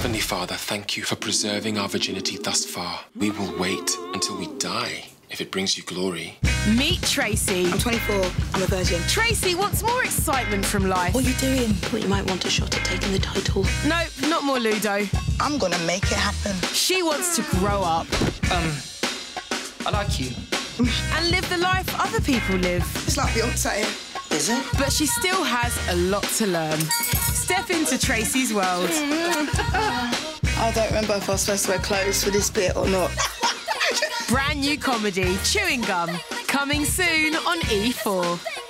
Heavenly Father, thank you for preserving our virginity thus far. We will wait until we die, if it brings you glory. Meet Tracy. I'm 24. I'm a virgin. Tracy wants more excitement from life. What are you doing? Thought you might want a shot at taking the title. Nope, not more Ludo. I'm gonna make it happen. She wants to grow up. I like you. And live the life other people live. It's like Beyonce. Is it? But she still has a lot to learn. Step into Tracy's world. I don't remember if I was supposed to wear clothes for this bit or not. Brand new comedy, Chewing Gum, coming soon on E4.